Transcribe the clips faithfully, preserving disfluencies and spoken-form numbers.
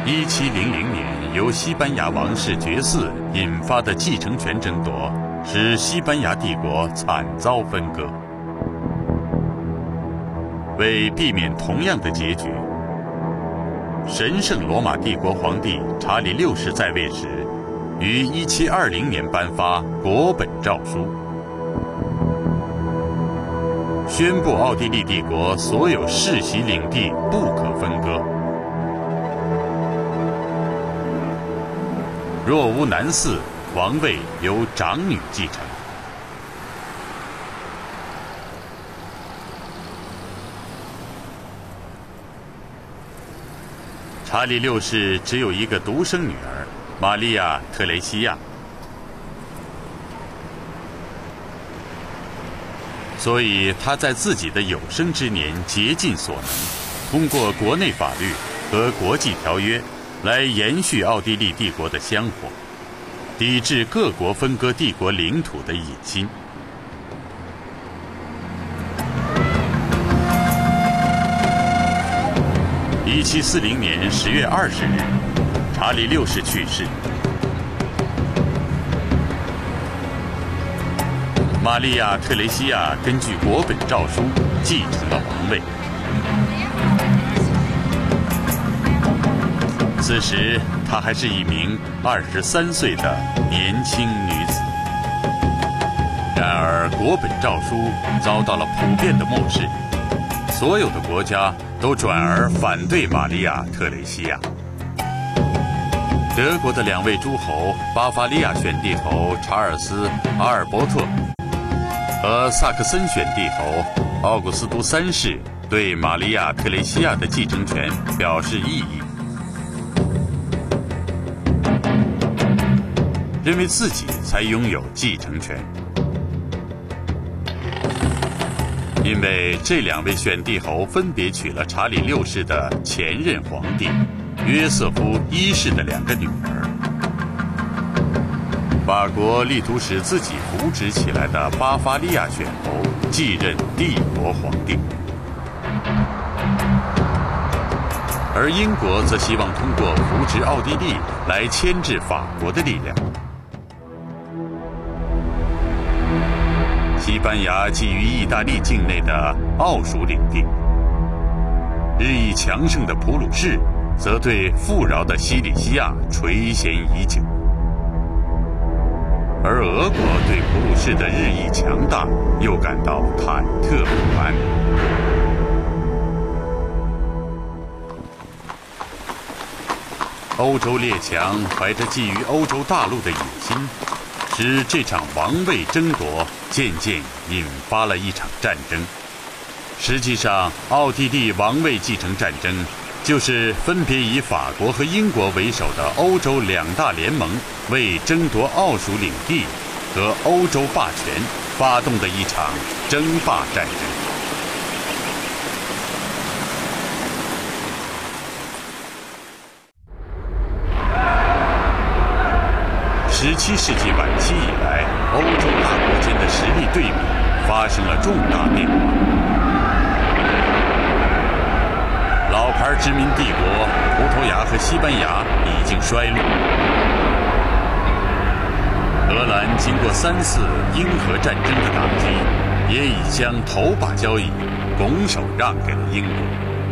一七零零年由西班牙王室绝嗣引发的继承权争夺，使西班牙帝国惨遭分割。为避免同样的结局，神圣罗马帝国皇帝查理六世在位时，于一七二零年颁发国本诏书，宣布奥地利帝国所有世袭领地不可分割。若无男嗣，王位由长女继承。查理六世只有一个独生女儿玛利亚·特蕾西亚，所以他在自己的有生之年竭尽所能，通过国内法律和国际条约来延续奥地利帝国的香火，抵制各国分割帝国领土的野心。一七四零年十月二十日，查理六世去世，玛利亚·特蕾西亚根据国本诏书继承了王位。此时，她还是一名二十三岁的年轻女子。然而，国本诏书遭到了普遍的漠视，所有的国家都转而反对玛利亚·特蕾西亚。德国的两位诸侯巴伐利亚选帝侯查尔斯·阿尔伯特和萨克森选帝侯奥古斯都三世对玛利亚·特蕾西亚的继承权表示异议，认为自己才拥有继承权。因为这两位选帝侯分别娶了查理六世的前任皇帝约瑟夫一世的两个女儿，法国力图使自己扶植起来的巴伐利亚选侯继任帝国皇帝，而英国则希望通过扶植奥地利来牵制法国的力量。西班牙觊觎意大利境内的奥属领地，日益强盛的普鲁士则对富饶的西里西亚垂涎已久，而俄国对普鲁士的日益强大又感到忐忑不安。欧洲列强怀着觊觎欧洲大陆的野心，使这场王位争夺渐渐引发了一场战争。实际上，奥地利王位继承战争就是分别以法国和英国为首的欧洲两大联盟为争夺奥属领地和欧洲霸权发动的一场争霸战争。十七世纪晚期以来，欧洲大国间的实力对比发生了重大变化。老牌殖民帝国葡萄牙和西班牙已经衰落，荷兰经过三次英荷战争的打击，也已将头把交椅拱手让给了英国。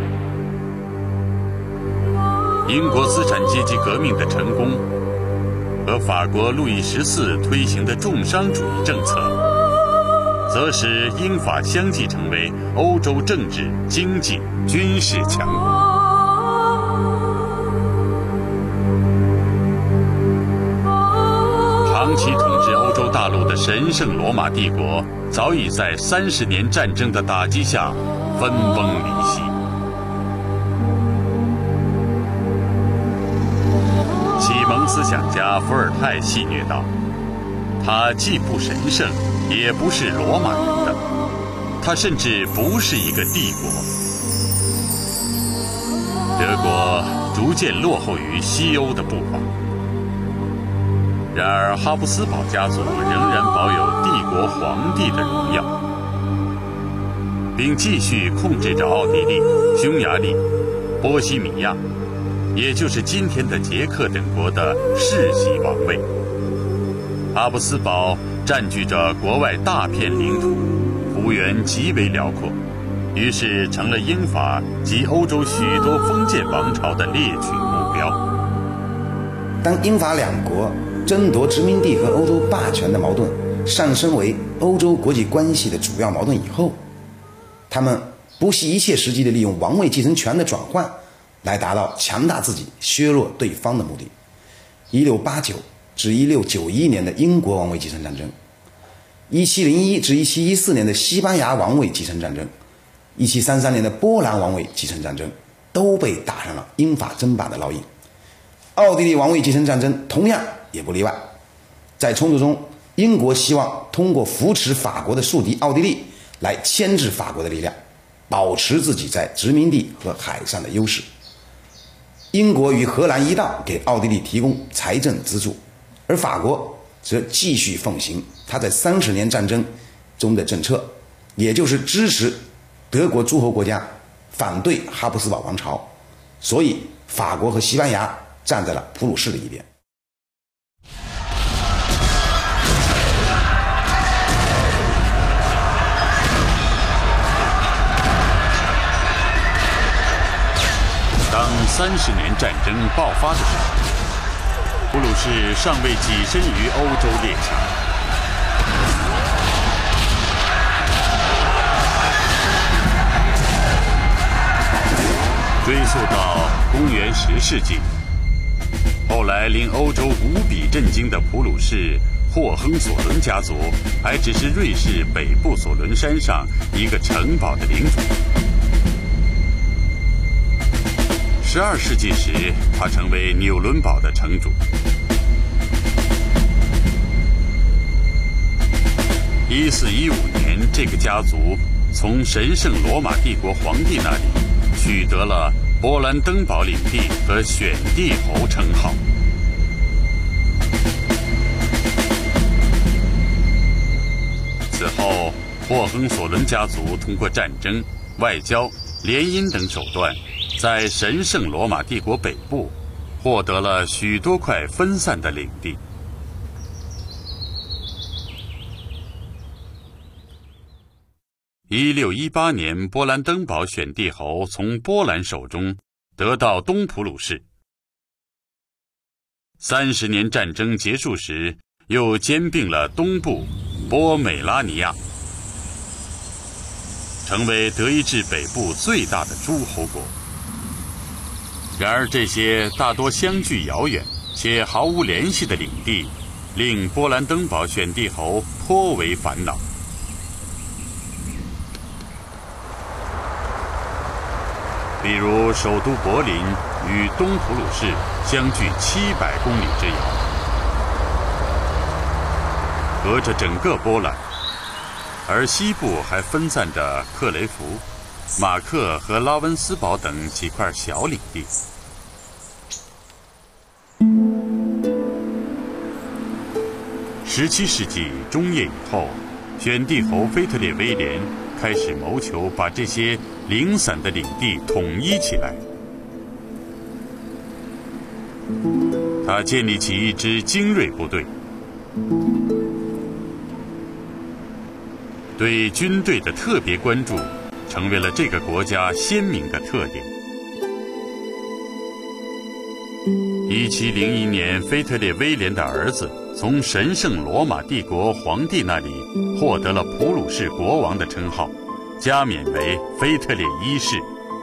英国资产阶级革命的成功和法国路易十四推行的重商主义政策，则使英法相继成为欧洲政治、经济、军事强国。长期统治欧洲大陆的神圣罗马帝国，早已在三十年战争的打击下分崩离析。启蒙思想家伏尔泰戏谑道：“他既不神圣，也不是罗马人的，他甚至不是一个帝国。”德国逐渐落后于西欧的步伐，然而哈布斯堡家族仍然保有帝国皇帝的荣耀，并继续控制着奥地利、匈牙利、波西米亚、 也就是今天的捷克等国的世袭王位。哈布斯堡占据着国外大片领土，幅员极为辽阔，于是成了英法及欧洲许多封建王朝的猎取目标。 当英法两国争夺殖民地和欧洲霸权的矛盾上升为欧洲国际关系的主要矛盾以后，他们不惜一切时机地利用王位继承权的转换来达到强大自己、削弱对方的目的。一六八九至一六九一年的英国王位继承战争，一七零一至一七一四年的西班牙王位继承战争，一七三三年的波兰王位继承战争都被打上了英法争霸的烙印。奥地利王位继承战争同样也不例外。在冲突中，英国希望通过扶持法国的宿敌奥地利来牵制法国的力量，保持自己在殖民地和海上的优势。英国与荷兰一道给奥地利提供财政资助，而法国则继续奉行他在三十年战争中的政策，也就是支持德国诸侯国家，反对哈布斯堡王朝。所以法国和西班牙站在了普鲁士的一边。 当三十年战争爆发的时候，普鲁士尚未跻身于欧洲列强。追溯到公元十世纪，后来令欧洲无比震惊的普鲁士霍亨索伦家族，还只是瑞士北部索伦山上一个城堡的领主。十二世纪时，他成为纽伦堡的城主。一四一五年，这个家族从神圣罗马帝国皇帝那里取得了波兰登堡领地和选帝侯称号。此后，霍亨索伦家族通过战争、外交、联姻等手段，在神圣罗马帝国北部获得了许多块分散的领地。一六一八年，波兰登堡选帝侯从波兰手中得到东普鲁士。三十年战争结束时，又兼并了东部波美拉尼亚，成为德意志北部最大的诸侯国。然而，这些大多相距遥远且毫无联系的领地，令波兰登堡选帝侯颇为烦恼。比如，首都柏林与东普鲁士相距七百公里之遥，隔着整个波兰，而西部还分散着克雷福、马克和拉温斯堡等几块小领地。十七世纪中叶以后，选帝侯腓特烈威廉开始谋求把这些零散的领地统一起来。他建立起一支精锐部队，对军队的特别关注成为了这个国家鲜明的特点。一七零一年，腓特烈威廉的儿子从神圣罗马帝国皇帝那里获得了普鲁士国王的称号，加冕为腓特烈一世。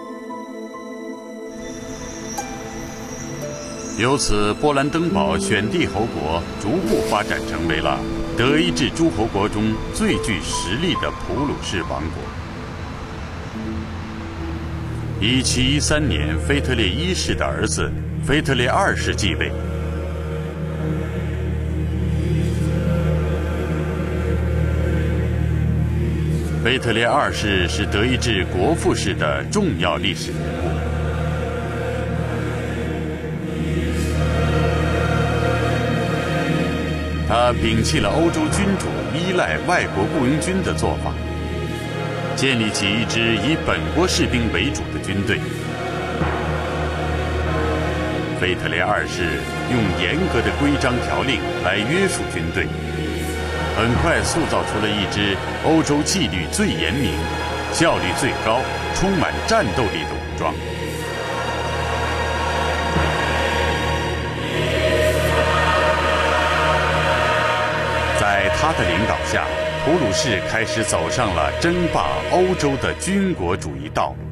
由此，波兰登堡选帝侯国逐步发展成为了德意志诸侯国中最具实力的普鲁士王国。一七一三年，腓特烈一世的儿子腓特烈二世继位。腓特烈二世是德意志国父式的重要历史人物。他摒弃了欧洲君主依赖外国雇佣军的做法，建立起一支以本国士兵为主的军队。 腓特烈二世用严格的规章条令来约束军队，很快塑造出了一支欧洲纪律最严明、效率最高、充满战斗力的武装。在他的领导下，普鲁士开始走上了争霸欧洲的军国主义道路。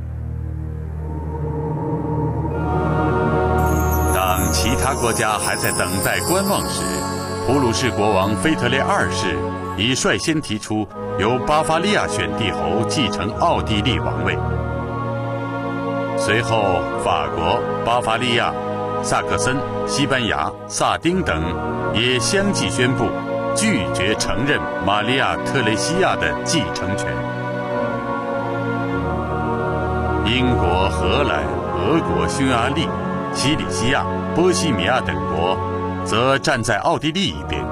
当其他国家还在等待观望时，普鲁士国王腓特烈二世已率先提出由巴伐利亚选帝侯继承奥地利王位。随后，法国、巴伐利亚、萨克森、西班牙、萨丁等也相继宣布拒绝承认玛利亚·特蕾西亚的继承权。英国、荷兰、俄国、匈牙利、西里西亚、波西米亚等国则站在奥地利一边。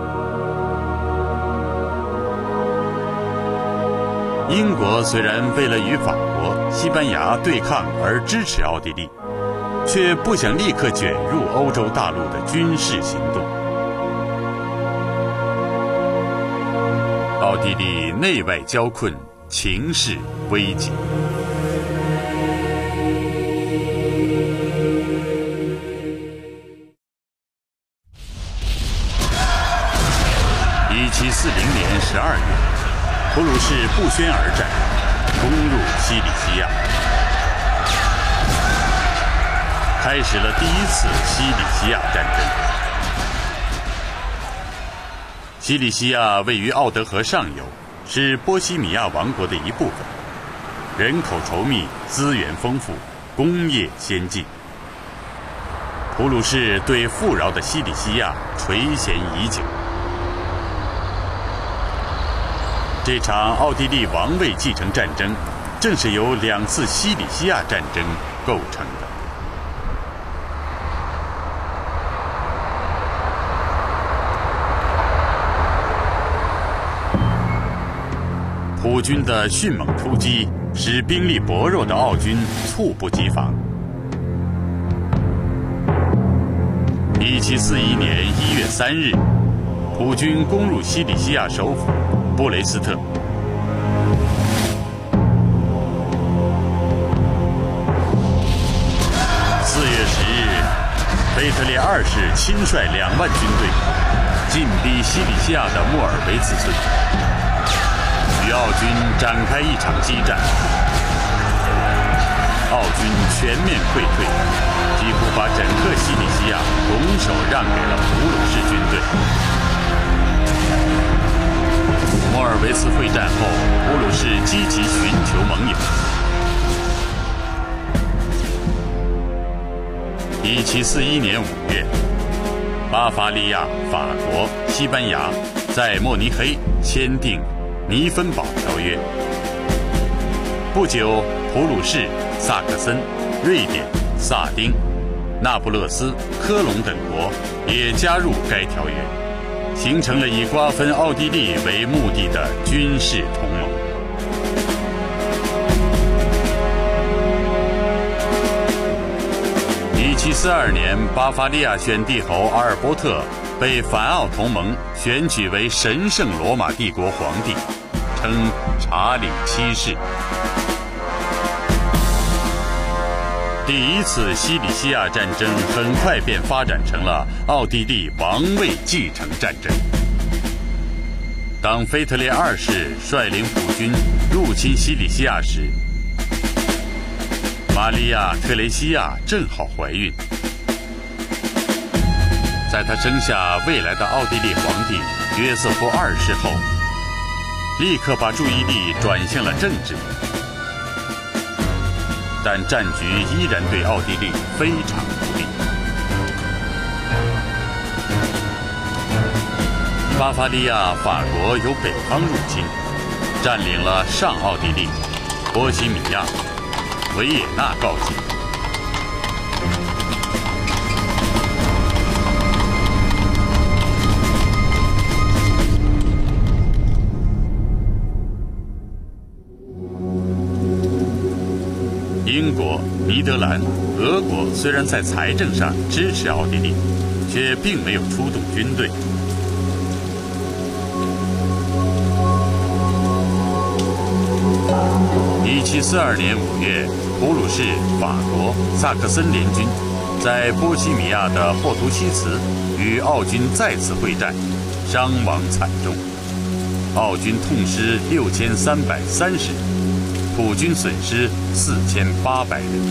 英国虽然为了与法国、西班牙对抗而支持奥地利，却不想立刻卷入欧洲大陆的军事行动。奥地利内外交困，情势危急。一七四零年十二月，普鲁士不宣而战，攻入西里西亚，开始了第一次西里西亚战争。西里西亚位于奥德河上游，是波西米亚王国的一部分，人口稠密，资源丰富，工业先进。普鲁士对富饶的西里西亚垂涎已久。这场奥地利王位继承战争，正是由两次西里西亚战争构成的。普军的迅猛突击使兵力薄弱的奥军猝不及防。一七四一年一月三日，普军攻入西里西亚首府布雷斯特。四月十日，腓特烈二世亲率两万军队进逼西里西亚的莫尔维茨村，与奥军展开一场激战。奥军全面溃退，几乎把整个西里西亚拱手让给了普鲁士军队。莫尔维茨会战后，普鲁士积极寻求盟友。一七四一年五月，巴伐利亚、法国、西班牙在慕尼黑签订尼芬堡条约。不久，普鲁士、萨克森、瑞典、萨丁、那不勒斯、科隆等国也加入该条约，形成了以瓜分奥地利为目的的军事同盟。一七四二年，巴伐利亚选帝侯阿尔伯特被反奥同盟选举为神圣罗马帝国皇帝，称查理七世。第一次西里西亚战争很快便发展成了奥地利王位继承战争。当腓特烈二世率领普军入侵西里西亚时，玛利亚·特蕾西亚正好怀孕。在她生下未来的奥地利皇帝约瑟夫二世后，立刻把注意力转向了政治。但战局依然对奥地利非常不利。巴伐利亚法国由北方入侵，占领了上奥地利、波西米亚、维也纳告急。英国、 尼德兰、俄国虽然在财政上支持奥地利，却并没有出动军队。一七四二年五月，普鲁士、法国、萨克森联军在波西米亚的霍图西茨与奥军再次会战，伤亡惨重，奥军痛失六千三百三十人，普军损失四千八百人。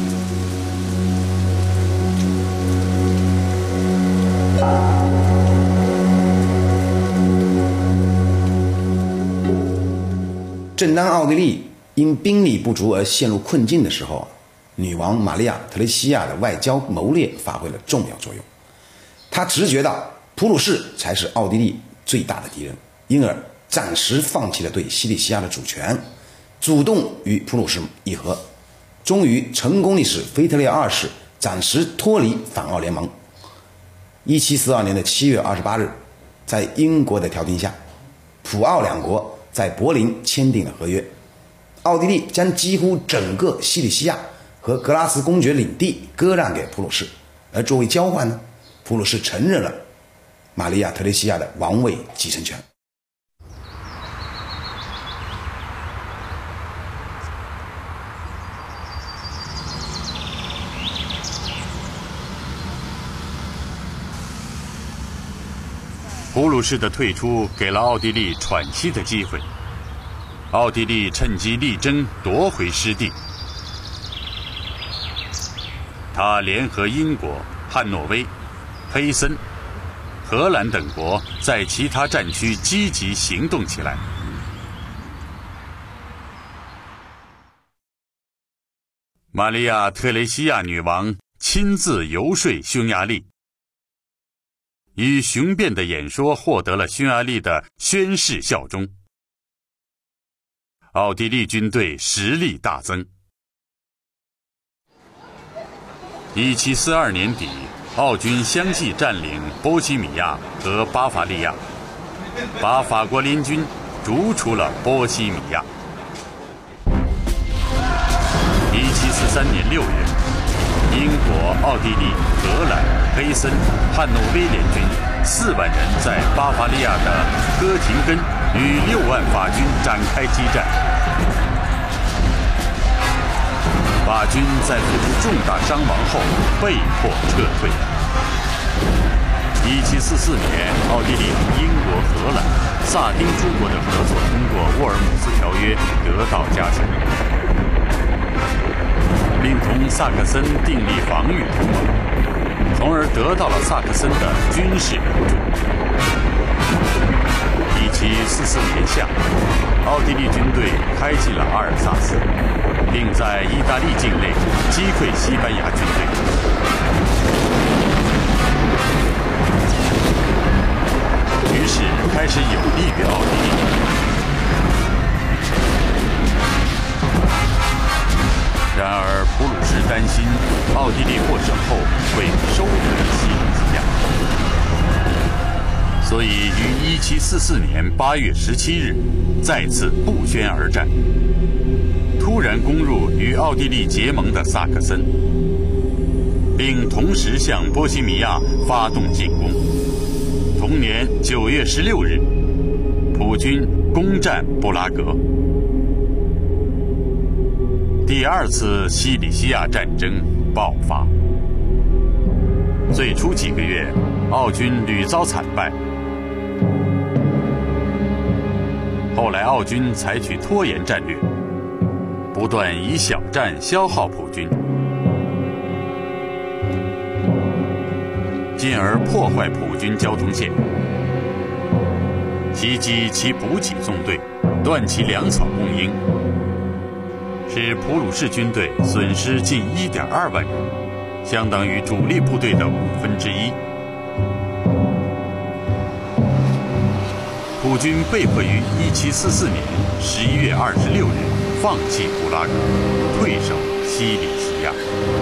正当奥地利因兵力不足而陷入困境的时候，女王玛利亚·特蕾西亚的外交谋略发挥了重要作用。她直觉到普鲁士才是奥地利最大的敌人，因而暂时放弃了对西里西亚的主权，主动与普鲁士议和，终于成功地使腓特烈二世暂时脱离反奥联盟。一七四二年的七月二十八日，在英国的调停下，普奥两国在柏林签订了合约，奥地利将几乎整个西里西亚和格拉斯公爵领地割让给普鲁士，而作为交换呢，普鲁士承认了玛利亚·特蕾西亚的王位继承权。 普鲁士的退出给了奥地利喘息的机会，奥地利趁机力争夺回失地。他联合英国、汉诺威、黑森、荷兰等国在其他战区积极行动起来。玛利亚·特蕾西亚女王亲自游说匈牙利，以雄辩的演说获得了匈牙利的宣誓效忠。奥地利军队实力大增。一七四二年底，奥军相继占领波西米亚和巴伐利亚，把法国联军逐出了波西米亚。一七四三年六月，英国、奥地利、荷兰、黑森、汉诺威联军四万人在巴伐利亚的哥廷根与六万法军展开激战。法军在付出重大伤亡后被迫撤退。一七四四年，奥地利与英国、荷兰、萨丁诸国的合作通过沃尔姆斯条约得到加强，并同萨克森订立防御同盟，从而得到了萨克森的军事援助。一七四四年夏，奥地利军队开进了阿尔萨斯，并在意大利境内击溃西班牙军队。局势开始有利于奥地利。然而，普鲁士担心奥地利获胜后会收回西里西亚，所以于一七四四年八月十七日再次不宣而战，突然攻入与奥地利结盟的萨克森，并同时向波西米亚发动进攻。同年九月十六日，普军攻占布拉格。第二次西里西亚战争爆发。最初几个月，奥军屡遭惨败，后来奥军采取拖延战略，不断以小战消耗普军，进而破坏普军交通线，袭击其补给纵队，断其粮草供应，使普鲁士军队损失近 一点二万人，相当于主力部队的五分之一。普军被迫于一七四四年十一月二十六日放弃布拉格，退守西里西亚。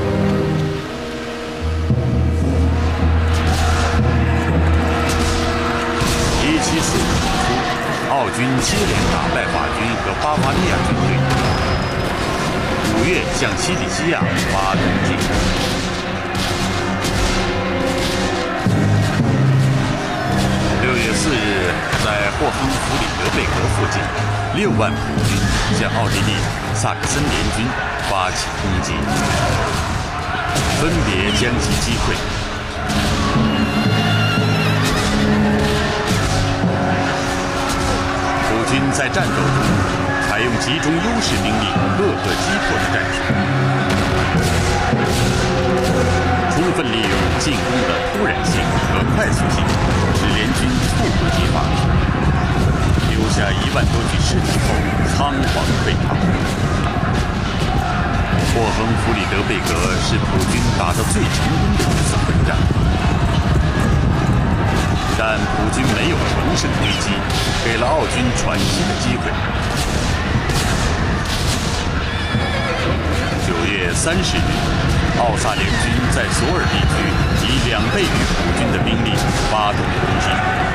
一七四五年初，奥军接连打败法军和巴伐利亚军队。五月向西里西亚发动进攻。六月四日，在霍亨弗里德贝格附近，六万普军向奥地利萨克森联军发起攻击，分别将其击溃。普军在战斗中采用集中优势兵力赫赫击破的战术，充分利用进攻的突然性和快速性，使联军猝不及防，留下一万多具尸体后仓皇退逃。霍亨弗里德贝格是普军打得最成功的一次混战，但普军没有乘胜追击，给了奥军喘息的机会。九月三十日，奥萨联军在索尔地区以两倍于普军的兵力发动攻击，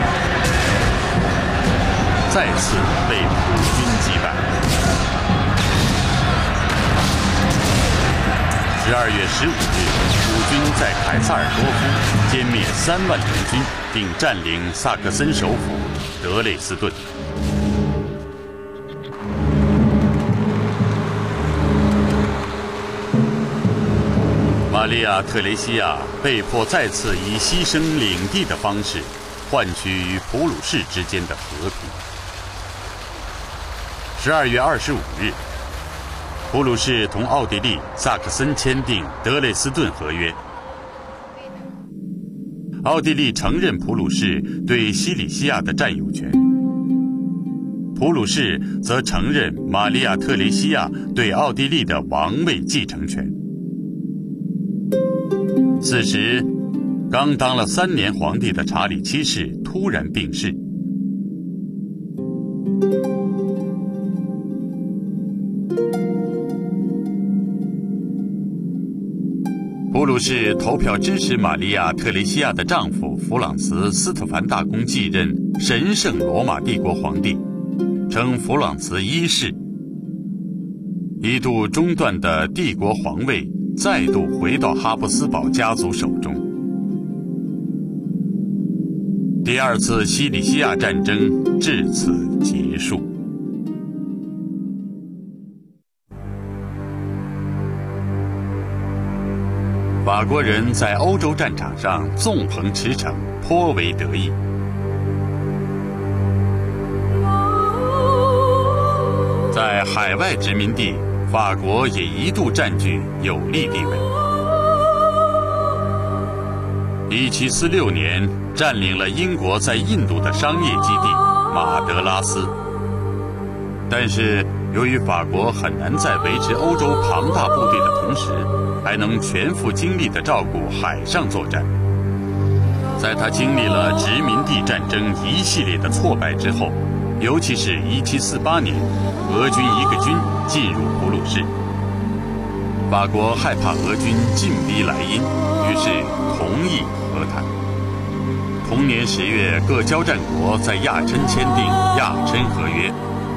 再次被普军击败。十二月十五日，普军在凯萨尔多夫歼灭三万联军，并占领萨克森首府德累斯顿。玛利亚·特蕾西亚被迫再次以牺牲领地的方式，换取与普鲁士之间的和平。十二月二十五日，普鲁士同奥地利、萨克森签订德累斯顿合约。奥地利承认普鲁士对西里西亚的占有权，普鲁士则承认玛利亚·特蕾西亚对奥地利的王位继承权。此时，刚当了三年皇帝的查理七世突然病逝。普鲁士投票支持玛利亚·特蕾西亚的丈夫弗朗茨·斯特凡大公继任神圣罗马帝国皇帝，称弗朗茨一世。一度中断的帝国皇位再度回到哈布斯堡家族手中。第二次西里西亚战争至此结束。法国人在欧洲战场上纵横驰骋，颇为得意。在海外殖民地，法国也一度占据有利地位。一七四六年，占领了英国在印度的商业基地马德拉斯。但是，由于法国很难在维持欧洲庞大部队的同时，还能全副精力地照顾海上作战，在他经历了殖民地战争一系列的挫败之后，尤其是一七四八年，俄军一个军进入普鲁士，法国害怕俄军进逼莱茵，于是同意和谈。同年十月，各交战国在亚琛签订亚琛合约。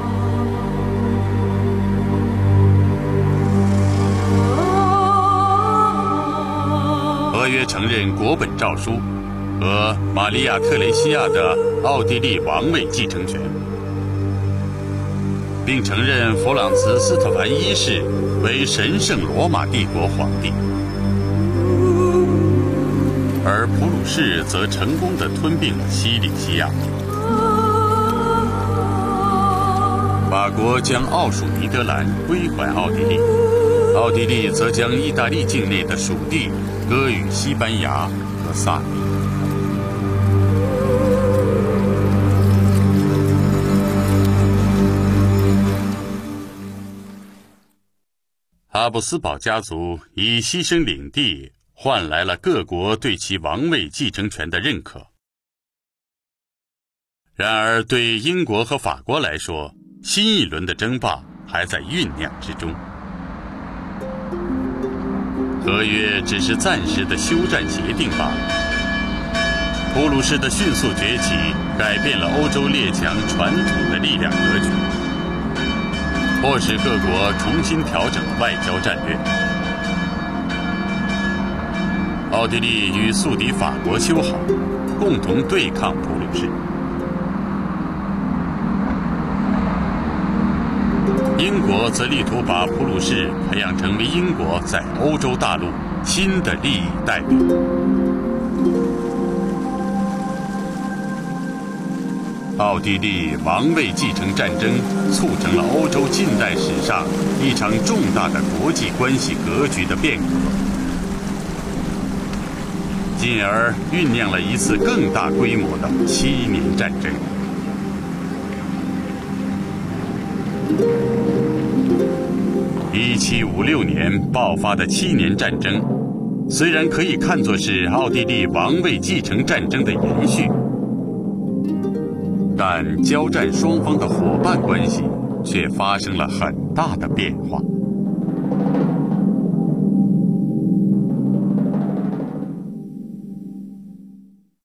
合约承认国本诏书和玛利亚·特蕾西亚的奥地利王位继承权，并承认弗朗茨·斯特凡一世为神圣罗马帝国皇帝，而普鲁士则成功地吞并了西里西亚。法国将奥属尼德兰归还奥地利，奥地利则将意大利境内的属地割予西班牙和萨利。哈布斯堡家族以牺牲领地换来了各国对其王位继承权的认可。然而，对英国和法国来说，新一轮的争霸还在酝酿之中。合约只是暂时的休战协定罢了。普鲁士的迅速崛起改变了欧洲列强传统的力量格局。 迫使各国重新调整外交战略。奥地利与宿敌法国修好，共同对抗普鲁士。英国则力图把普鲁士培养成为英国在欧洲大陆新的利益代表。奥地利王位继承战争促成了欧洲近代史上一场重大的国际关系格局的变革，进而酝酿了一次更大规模的七年战争。一七五六年爆发的七年战争，虽然可以看作是奥地利王位继承战争的延续，但交战双方的伙伴关系却发生了很大的变化。